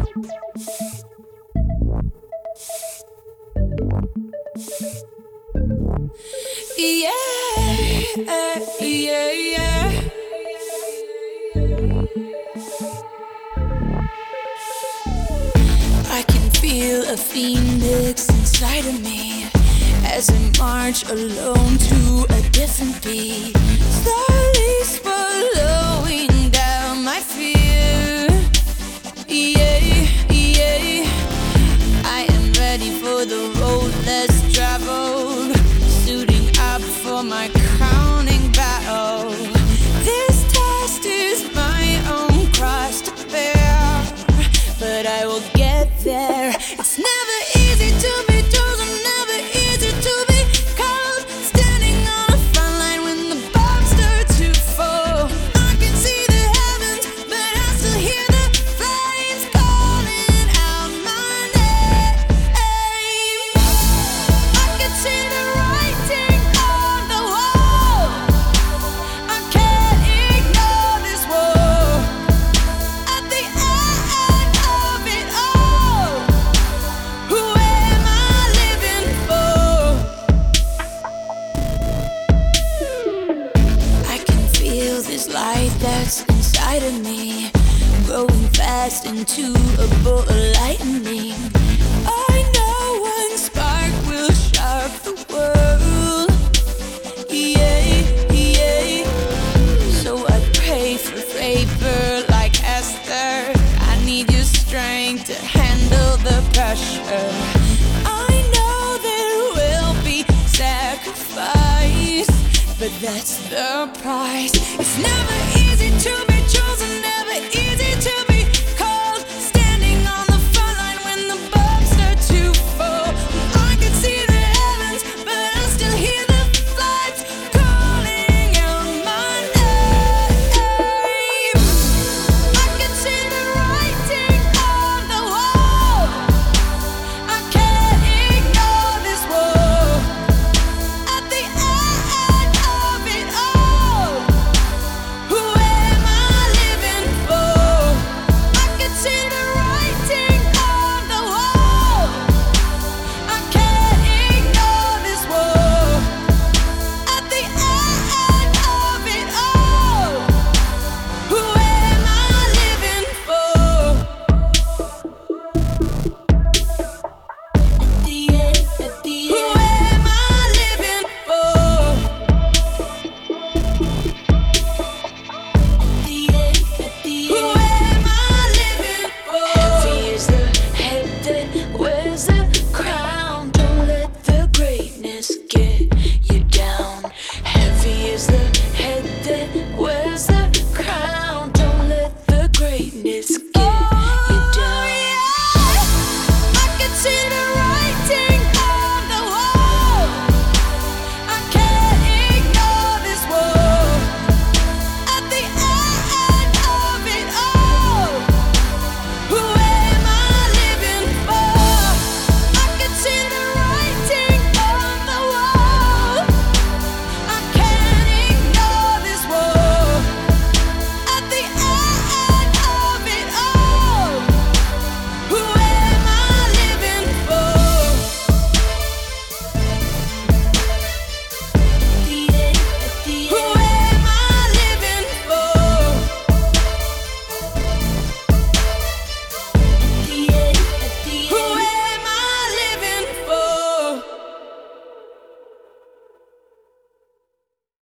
Yeah, yeah, yeah. I can feel a phoenix inside of me as I march alone to a different beat, slowly swallowing down my fear. Yeah, yeah. I am ready for the road less traveled, suiting up for my crowning battle. This test is my own cross to bear, but I will get there. It's never easy to be chosen, never easy to be called. Standing on the front line when the bombs start to fall. I can see the heavens, but I still hear the flames calling out my name. I can see the writing on the wall. I can't ignore this war. At the end of it all, who am I living for? I can feel this light that's inside of me, growing fast into a bolt of lightning. I know one spark will shock the world. Yeah, yeah. So I pray for favor like Esther. I need your strength to handle the pressure. I know there will be sacrifice, but that's the price. It's never easy to